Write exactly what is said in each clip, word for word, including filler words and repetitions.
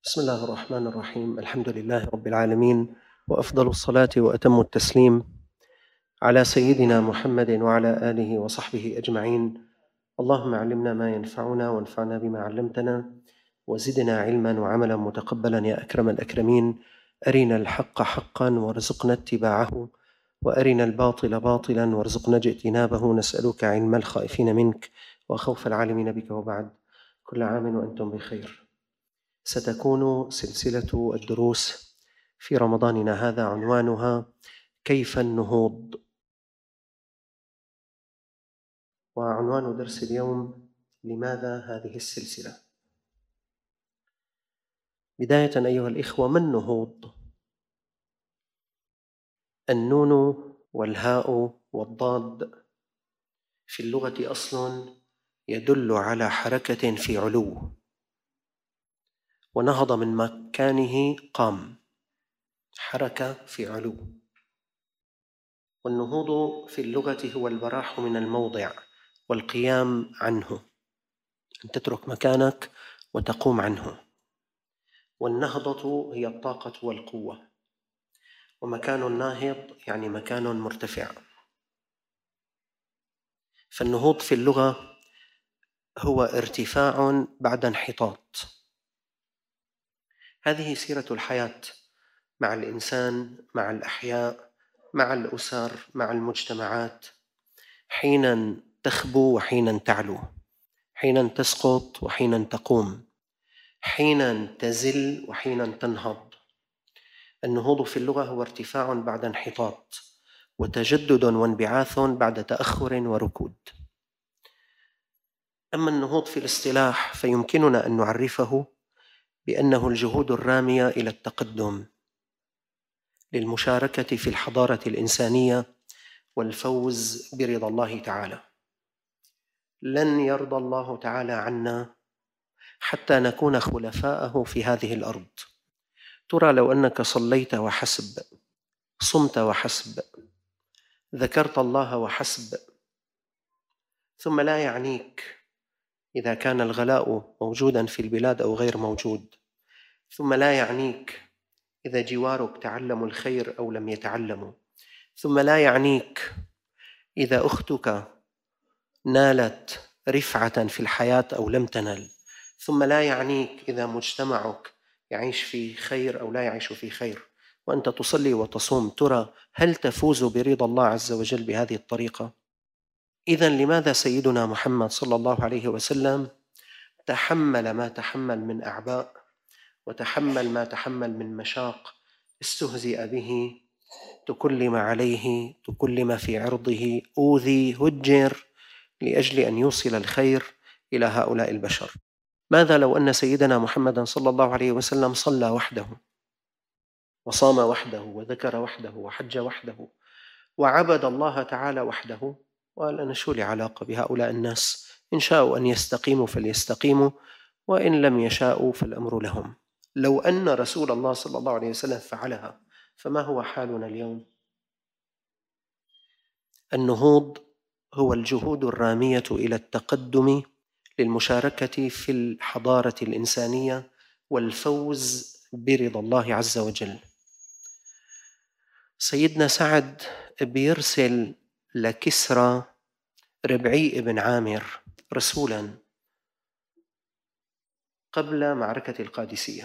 بسم الله الرحمن الرحيم. الحمد لله رب العالمين، وأفضل الصلاة وأتم التسليم على سيدنا محمد وعلى آله وصحبه أجمعين. اللهم علمنا ما ينفعنا وانفعنا بما علمتنا، وزدنا علما وعملا متقبلا يا أكرم الأكرمين. أرنا الحق حقا وارزقنا اتباعه، وأرنا الباطل باطلا وارزقنا اجتنابه. نسألك علم الخائفين منك وخوف العالمين بك. وبعد، كل عام وأنتم بخير. ستكون سلسلة الدروس في رمضاننا هذا عنوانها كيف النهوض. وعنوان درس اليوم: لماذا هذه السلسلة؟ بداية أيها الإخوة، ما النهوض؟ النون والهاء والضاد في اللغة أصل يدل على حركة في علو، ونهض من مكانه قام، حركة في علو. والنهوض في اللغة هو البراح من الموضع والقيام عنه، أن تترك مكانك وتقوم عنه. والنهضة هي الطاقة والقوة، ومكان الناهض يعني مكان مرتفع. فالنهوض في اللغة هو ارتفاع بعد انحطاط. هذه سيرة الحياة مع الإنسان، مع الأحياء، مع الأسر، مع المجتمعات، حينا تخبو وحينا تعلو، حينا تسقط وحينا تقوم، حينا تزل وحينا تنهض. النهوض في اللغة هو ارتفاع بعد انحطاط، وتجدد وانبعاث بعد تأخر وركود. أما النهوض في الاصطلاح فيمكننا أن نعرفه بأنه الجهود الرامية إلى التقدم، للمشاركة في الحضارة الإنسانية والفوز برضا الله تعالى. لن يرضى الله تعالى عنا حتى نكون خلفاءه في هذه الأرض. ترى لو أنك صليت وحسب، صمت وحسب، ذكرت الله وحسب، ثم لا يعنيك إذا كان الغلاء موجودا في البلاد أو غير موجود، ثم لا يعنيك إذا جوارك تعلموا الخير أو لم يتعلموا، ثم لا يعنيك إذا أختك نالت رفعة في الحياة أو لم تنل، ثم لا يعنيك إذا مجتمعك يعيش في خير أو لا يعيش في خير، وأنت تصلي وتصوم. ترى هل تفوز برضا الله عز وجل بهذه الطريقة؟ إذن لماذا سيدنا محمد صلى الله عليه وسلم تحمل ما تحمل من أعباء، وتحمل ما تحمل من مشاق، استهزئ به، تكلم عليه، تكلم في عرضه، أوذي، هجر، لأجل أن يوصل الخير إلى هؤلاء البشر؟ ماذا لو أن سيدنا محمد صلى الله عليه وسلم صلى وحده، وصام وحده، وذكر وحده، وحج وحده، وعبد الله تعالى وحده، وقال أنا شو لي علاقة بهؤلاء الناس؟ إن شاءوا أن يستقيموا فليستقيموا، وإن لم يشاءوا فالأمر لهم. لو أن رسول الله صلى الله عليه وسلم فعلها، فما هو حالنا اليوم؟ النهوض هو الجهود الرامية إلى التقدم للمشاركة في الحضارة الإنسانية والفوز برضا الله عز وجل. سيدنا سعد بيرسل لكسرى ربعي بن عامر رسولا قبل معركة القادسية.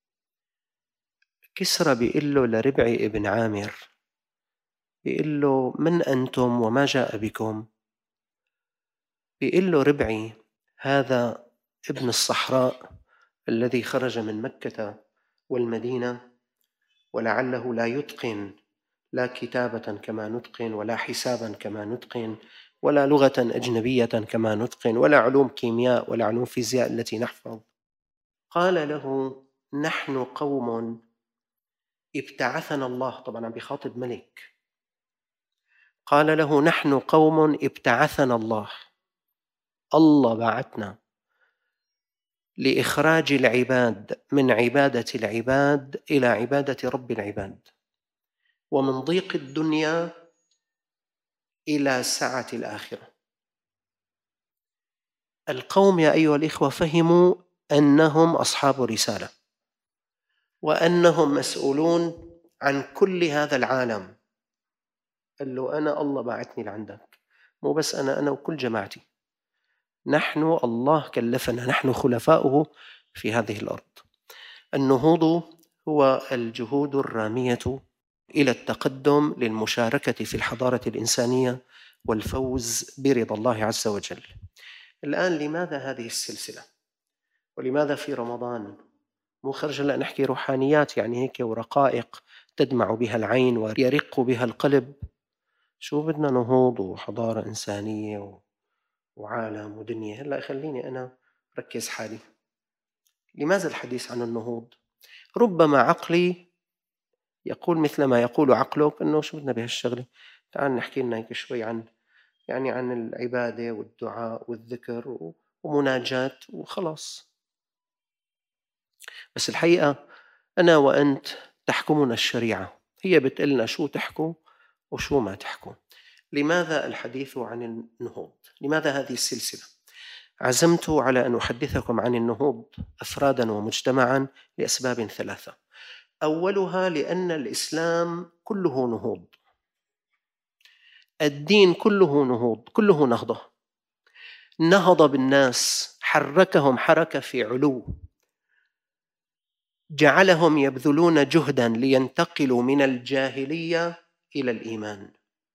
كسرى بيقول له لربعي بن عامر، بيقول له من أنتم وما جاء بكم؟ بيقول له ربعي هذا ابن الصحراء الذي خرج من مكة والمدينة، ولعله لا يتقن لا كتابة كما نتقن، ولا حسابا كما نتقن، ولا لغة أجنبية كما نتقن، ولا علوم كيمياء ولا علوم فيزياء التي نحفظ. قال له نحن قوم ابتعثنا الله، طبعا عم بيخاطب ملك. قال له نحن قوم ابتعثنا الله، الله بعثنا لإخراج العباد من عبادة العباد إلى عبادة رب العباد، ومن ضيق الدنيا إلى سعة الآخرة. القوم يا أيها الإخوة فهموا أنهم أصحاب رسالة، وأنهم مسؤولون عن كل هذا العالم. قال له أنا الله باعثني لعندك، مو بس أنا أنا وكل جماعتي، نحن الله كلفنا، نحن خلفاؤه في هذه الأرض. النهوض هو الجهود الرامية إلى التقدم للمشاركة في الحضارة الإنسانية والفوز برضا الله عز وجل. الآن لماذا هذه السلسلة؟ ولماذا في رمضان؟ مو خرج هلا نحكي روحانيات يعني هيك ورقائق تدمع بها العين ويرق بها القلب. شو بدنا نهوض وحضارة إنسانية وعالم ودنيا؟ هلا خليني أنا ركز حالي. لماذا الحديث عن النهوض؟ ربما عقلي يقول مثل ما يقول عقلك أنه شو بدنا بهالشغلة، تعال نحكي لنا هيك شوي عن يعني عن العبادة والدعاء والذكر ومناجاة وخلاص. بس الحقيقة أنا وأنت تحكمنا الشريعة، هي بتقلنا شو تحكوا وشو ما تحكوا. لماذا الحديث عن النهوض؟ لماذا هذه السلسلة؟ عزمت على أن أحدثكم عن النهوض أفرادا ومجتمعا لأسباب ثلاثة. أولها لأن الإسلام كله نهوض، الدين كله نهوض، كله نهضة. نهض بالناس، حركهم حركة في علو، جعلهم يبذلون جهدا لينتقلوا من الجاهلية إلى الإيمان.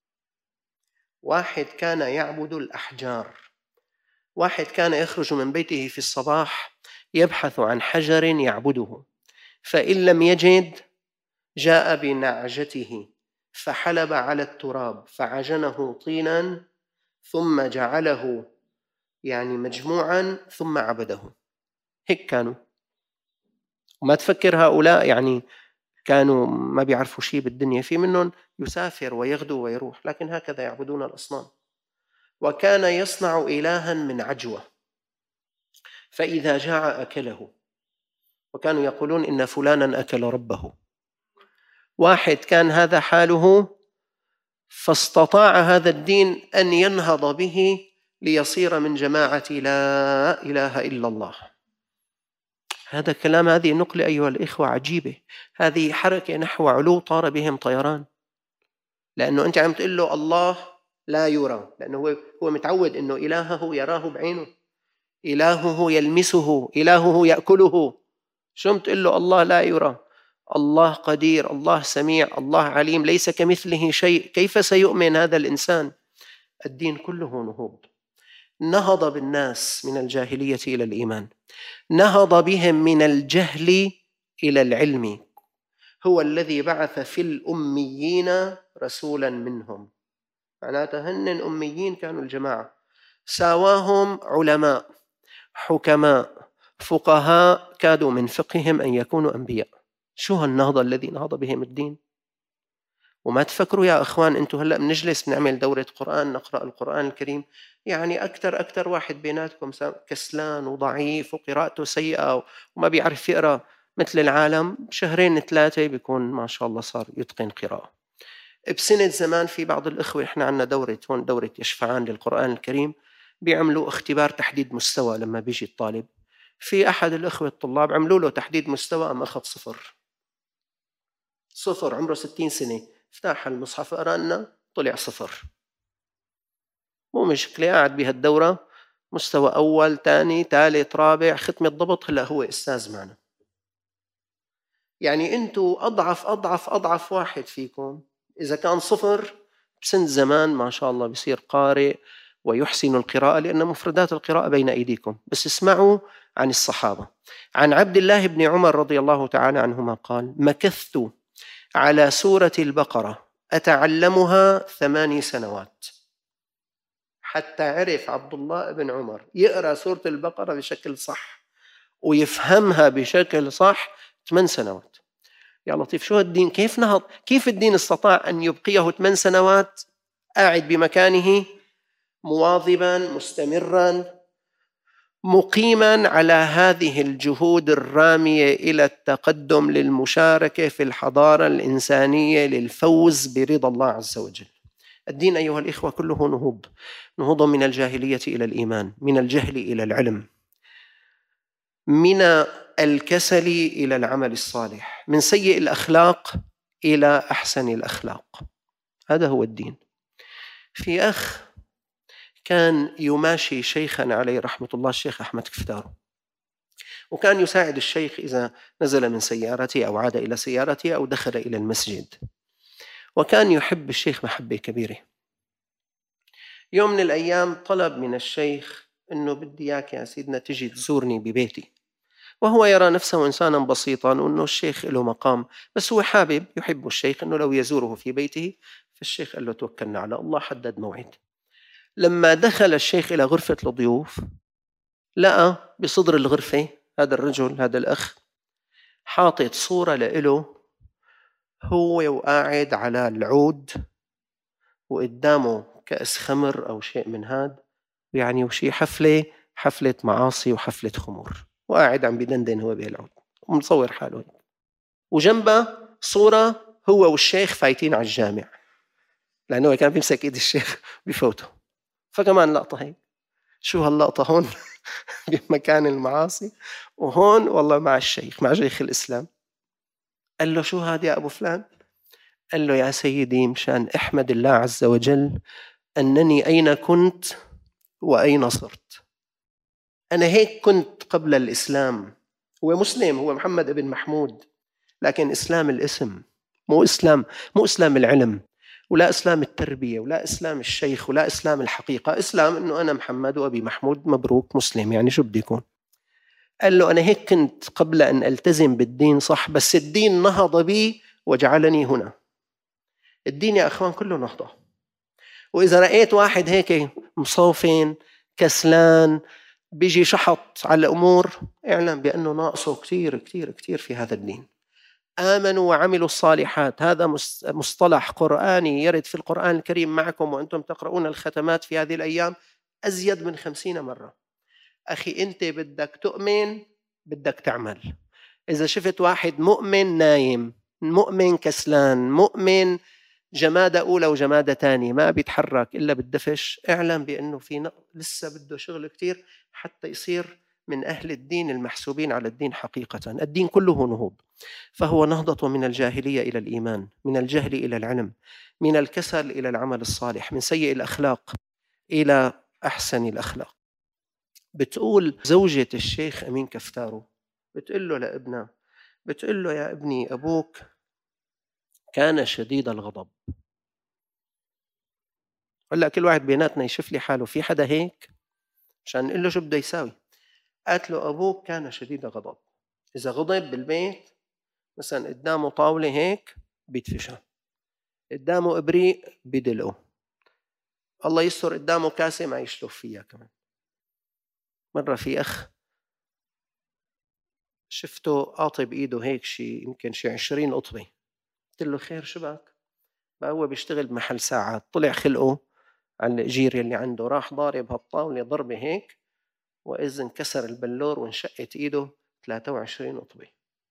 واحد كان يعبد الأحجار، واحد كان يخرج من بيته في الصباح يبحث عن حجر يعبده، فإن لم يجد جاء بنعجته فحلب على التراب فعجنه طينا ثم جعله يعني مجموعا ثم عبده. هيك كانوا. وما تفكر هؤلاء يعني كانوا ما بيعرفوا شيء بالدنيا، في منهم يسافر ويغدو ويروح، لكن هكذا يعبدون الأصنام. وكان يصنع إلها من عجوة فإذا جاع أكله، وكانوا يقولون إن فلانا أكل ربه. واحد كان هذا حاله فاستطاع هذا الدين أن ينهض به ليصير من جماعة لا إله إلا الله. هذا كلام، هذه نقلة أيها الإخوة عجيبة، هذه حركة نحو علو طار بهم طيران. لأنه أنت عم تقول له الله لا يرى، لأنه هو هو متعود أنه إلهه يراه بعينه، إلهه يلمسه، إلهه يأكله. شو بتقول له الله لا يرى؟ الله قدير، الله سميع، الله عليم، ليس كمثله شيء. كيف سيؤمن هذا الإنسان؟ الدين كله نهوض. نهض بالناس من الجاهلية إلى الإيمان، نهض بهم من الجهل إلى العلم. هو الذي بعث في الأميين رسولا منهم، معناتها هن أميين كانوا الجماعة، ساواهم علماء حكماء فقهاء كادوا من فقههم أن يكونوا أنبياء. شو هالنهضة الذي نهض بهم الدين؟ وما تفكروا يا أخوان أنتوا هلأ بنجلس بنعمل دورة قرآن نقرأ القرآن الكريم، يعني أكثر أكثر واحد بيناتكم كسلان وضعيف وقراءته سيئة وما بيعرف يقرأ مثل العالم، شهرين ثلاثة بيكون ما شاء الله صار يتقن قراءة. بسنة زمان في بعض الإخوة، إحنا عنا دورة هون دورة يشفعان للقرآن الكريم، بيعملوا اختبار تحديد مستوى. لما بيجي الطالب، في أحد الأخوة الطلاب عملوا له تحديد مستوى أم أخذ صفر صفر، عمره ستين سنة، افتح المصحف قرأ لنا طلع صفر. مو مشكلة، قاعد بهالدورة مستوى أول ثاني ثالث رابع ختمة ضبط، هلا هو أستاذ معنا. يعني أنتوا أضعف أضعف أضعف واحد فيكم إذا كان صفر بسن زمان ما شاء الله بيصير قارئ ويحسن القراءة، لأن مفردات القراءة بين أيديكم. بس اسمعوا عن الصحابة. عن عبد الله بن عمر رضي الله تعالى عنهما قال: مكثت على سورة البقرة أتعلمها ثماني سنوات. حتى عرف عبد الله بن عمر يقرأ سورة البقرة بشكل صح ويفهمها بشكل صح ثمان سنوات. يا لطيف، شو الدين؟ كيف نهض؟ كيف الدين استطاع أن يبقيه ثمان سنوات قاعد بمكانه مواظبا مستمرا مقيما على هذه الجهود الرامية إلى التقدم للمشاركة في الحضارة الإنسانية للفوز برضا الله عز وجل. الدين أيها الإخوة كله نهوض، نهوض من الجاهلية إلى الإيمان، من الجهل إلى العلم، من الكسل إلى العمل الصالح، من سيء الأخلاق إلى أحسن الأخلاق. هذا هو الدين. في أخ كان يماشي شيخا عليه رحمة الله، الشيخ أحمد كفتارو، وكان يساعد الشيخ إذا نزل من سيارته أو عاد إلى سيارته أو دخل إلى المسجد، وكان يحب الشيخ محبة كبيرة. يوم من الأيام طلب من الشيخ أنه بدي إياك يا سيدنا تجي تزورني ببيتي، وهو يرى نفسه إنسانا بسيطا وأنه الشيخ له مقام، بس هو حابب يحب الشيخ أنه لو يزوره في بيته. فالشيخ قال له توكلنا على الله، حدد موعد. لما دخل الشيخ إلى غرفة الضيوف لقى بصدر الغرفة هذا الرجل، هذا الأخ، حاطط صورة له هو وقاعد على العود وقدامه كأس خمر أو شيء من هذا، يعني وشي حفلة حفلة معاصي وحفلة خمور، وقاعد عم بدندن هو بهالعود ومصور حاله، وجنبه صورة هو والشيخ فايتين على الجامع، لأنه كان بيمسك إيد الشيخ بفوته. فكمان لقطة هيك، شو هاللقطة هون بمكان المعاصي، وهون والله مع الشيخ، مع شيخ الإسلام. قال له شو هذا يا أبو فلان؟ قال له يا سيدي مشان احمد الله عز وجل أنني أين كنت وأين صرت. أنا هيك كنت قبل الإسلام. هو مسلم، هو محمد ابن محمود، لكن إسلام الاسم، مو إسلام مو إسلام العلم، ولا إسلام التربية، ولا إسلام الشيخ، ولا إسلام الحقيقة. إسلام إنه أنا محمد وأبي محمود، مبروك مسلم، يعني شو بدي يكون؟ قال له أنا هيك كنت قبل أن ألتزم بالدين، صح، بس الدين نهض بي وجعلني هنا. الدين يا أخوان كله نهضة. وإذا رأيت واحد هيك مصوفين كسلان بيجي شحط على الأمور، اعلم بأنه ناقصه كتير كتير كتير في هذا الدين. آمنوا وعملوا الصالحات، هذا مصطلح قرآني يرد في القرآن الكريم معكم وأنتم تقرؤون الختمات في هذه الأيام أزيد من خمسين مرة. أخي أنت بدك تؤمن، بدك تعمل. إذا شفت واحد مؤمن نايم، مؤمن كسلان، مؤمن جمادة أولى وجمادة تانية ما بيتحرك إلا بالدفش، اعلم بأنه في لسه بده شغل كتير حتى يصير من أهل الدين المحسوبين على الدين حقيقة. الدين كله نهوض، فهو نهضة من الجاهلية إلى الإيمان، من الجهل إلى العلم، من الكسل إلى العمل الصالح، من سيء الأخلاق إلى أحسن الأخلاق. بتقول زوجة الشيخ أمين كفتارو، بتقول له لابنه، بتقول له يا ابني أبوك كان شديد الغضب. هلا كل واحد بيناتنا يشوف لي حاله، في حدا هيك عشان نقول له شو بده يساوي. قالت له أبوك كان شديد الغضب، إذا غضب بالبيت مثلا قدامه طاولة هيك بيدفشها، قدامه إبريق بدلقه، الله يستر قدامه كاسة ما يشلف فيها كمان. مرة في أخ شفته قاطب بإيده هيك شيء يمكن شيء عشرين قطبة، قلت له خير شو بك؟ بقى هو بيشتغل بمحل ساعات، طلع خلقه على الأجير اللي عنده، راح ضارب هالطاولة ضربة هيك وإذ انكسر البلور وانشقت إيده ثلاثة وعشرين قطبة.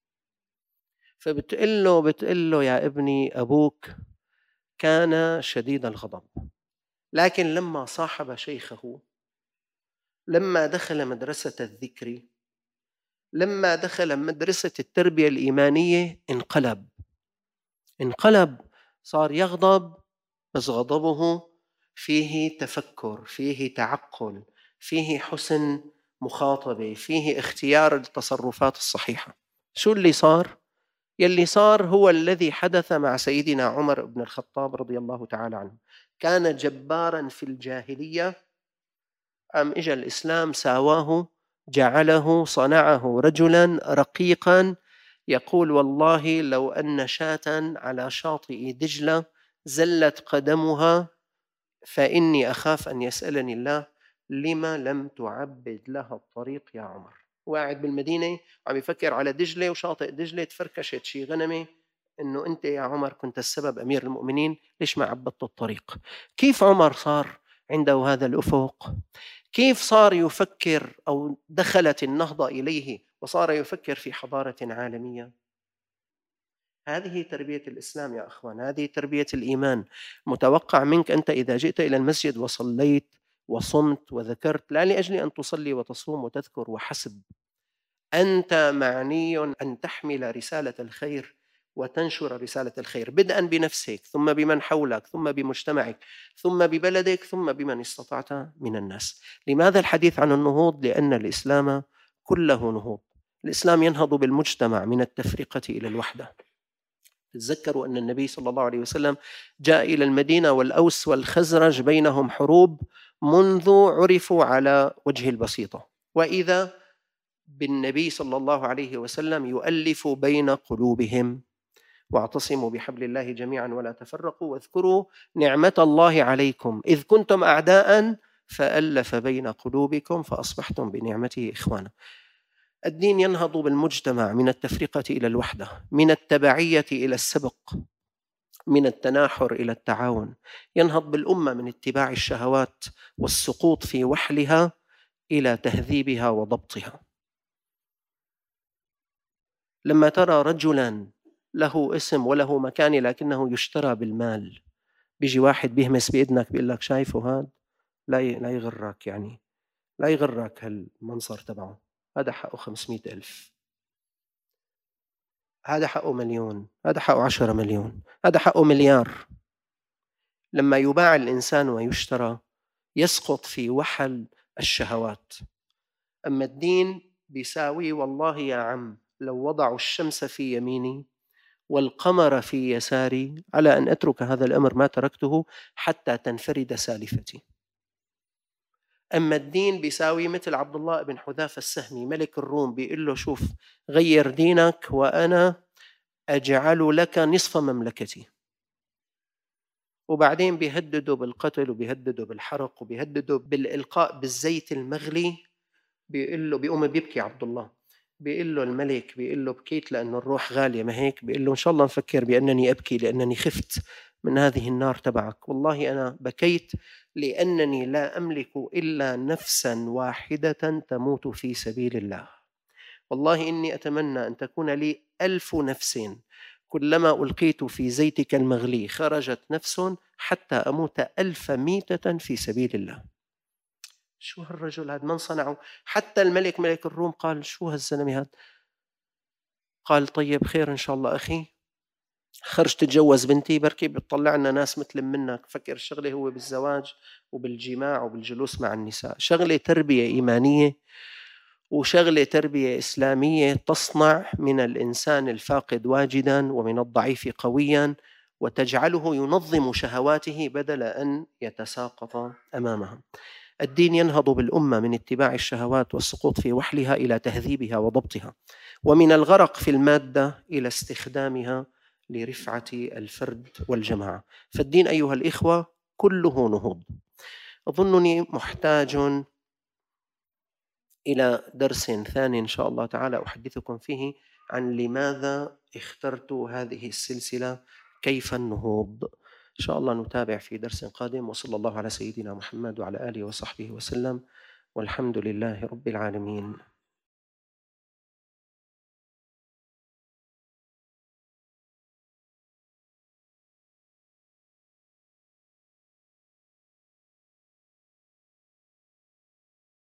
فبتقول له بتقول له يا ابني أبوك كان شديد الغضب، لكن لما صاحب شيخه، لما دخل مدرسة الذكر، لما دخل مدرسة التربية الإيمانية انقلب انقلب صار يغضب، بس غضبه فيه تفكر، فيه تعقل، فيه حسن مخاطبة، فيه اختيار التصرفات الصحيحة. شو اللي صار؟ يلي صار هو الذي حدث مع سيدنا عمر بن الخطاب رضي الله تعالى عنه. كان جبارا في الجاهلية، أم إجا الإسلام ساواه، جعله صنعه رجلا رقيقا، يقول والله لو أن شاة على شاطئ دجلة زلت قدمها فإني أخاف أن يسألني الله لما لم تعبد لها الطريق يا عمر. وقاعد بالمدينة وعم يفكر على دجلة وشاطئ دجلة تفركشت شي غنمة، إنه أنت يا عمر كنت السبب أمير المؤمنين، ليش ما عبدت الطريق؟ كيف عمر صار عنده هذا الأفق؟ كيف صار يفكر أو دخلت النهضة إليه وصار يفكر في حضارة عالمية؟ هذه تربية الإسلام يا أخوان، هذه تربية الإيمان. متوقع منك أنت إذا جئت إلى المسجد وصليت وصمت وذكرت، لا لأجل أن تصلي وتصوم وتذكر وحسب، أنت معني أن تحمل رسالة الخير وتنشر رسالة الخير، بدءا بنفسك، ثم بمن حولك، ثم بمجتمعك، ثم ببلدك، ثم بمن استطعت من الناس. لماذا الحديث عن النهوض؟ لأن الإسلام كله نهوض. الإسلام ينهض بالمجتمع من التفرقة إلى الوحدة. تذكروا أن النبي صلى الله عليه وسلم جاء إلى المدينة والأوس والخزرج بينهم حروب منذ عرفوا على وجه البسيطة، وإذا بالنبي صلى الله عليه وسلم يؤلف بين قلوبهم. واعتصموا بحبل الله جميعا ولا تفرقوا واذكروا نعمة الله عليكم إذ كنتم أعداء فألف بين قلوبكم فأصبحتم بنعمته إخوانا. الدين ينهض بالمجتمع من التفرقة إلى الوحدة، من التبعية إلى السبق، من التناحر إلى التعاون. ينهض بالأمة من اتباع الشهوات والسقوط في وحلها إلى تهذيبها وضبطها. لما ترى رجلا له اسم وله مكان لكنه يشترى بالمال، بيجي واحد بيهمس بإذنك بيقول لك شايفه هذا، لا لا يغرك، يعني لا يغرك هالمنظر تبعه، هذا حقه خمسمائة ألف، هذا حقه مليون، هذا حقه عشرة مليون، هذا حقه مليار. لما يباع الإنسان ويشترى يسقط في وحل الشهوات. أما الدين بيساوي والله يا عم لو وضعوا الشمس في يميني والقمر في يساري على أن أترك هذا الأمر ما تركته حتى تنفرد سالفتي. أما الدين بيساوي مثل عبد الله بن حذافة السهمي ملك الروم بيقول له شوف غير دينك وأنا أجعل لك نصف مملكتي. وبعدين بيهددوا بالقتل وبيهددوا بالحرق وبيهددوا بالإلقاء بالزيت المغلي. بيقول له بيقوم بيبكي عبد الله، بيقول له الملك، بيقول له بكيت لأن الروح غالية ما هيك؟ بيقول له إن شاء الله نفكر بأنني أبكي لأنني خفت من هذه النار تبعك. والله أنا بكيت لأنني لا أملك إلا نفسا واحدة تموت في سبيل الله. والله إني أتمنى أن تكون لي ألف نفس كلما ألقيت في زيتك المغلي خرجت نفس حتى أموت ألف ميتة في سبيل الله. شو هالرجل هذا؟ من صنعه؟ حتى الملك ملك الروم قال شو هالزلمة هذا؟ قال طيب خير إن شاء الله أخي، خرج تتجوز بنتي بركي بتطلع لنا ناس مثل منك. فكر الشغلة هو بالزواج وبالجماع وبالجلوس مع النساء، شغلة تربية إيمانية وشغلة تربية إسلامية تصنع من الإنسان الفاقد واجدا ومن الضعيف قويا وتجعله ينظم شهواته بدل أن يتساقط أمامها. الدين ينهض بالأمة من اتباع الشهوات والسقوط في وحلها إلى تهذيبها وضبطها، ومن الغرق في المادة إلى استخدامها لرفعة الفرد والجماعة. فالدين أيها الإخوة كله نهوض. أظنني محتاج إلى درس ثاني إن شاء الله تعالى أحدثكم فيه عن لماذا اخترت هذه السلسلة كيف النهوض. إن شاء الله نتابع في درس قادم، وصلى الله على سيدنا محمد وعلى آله وصحبه وسلم، والحمد لله رب العالمين.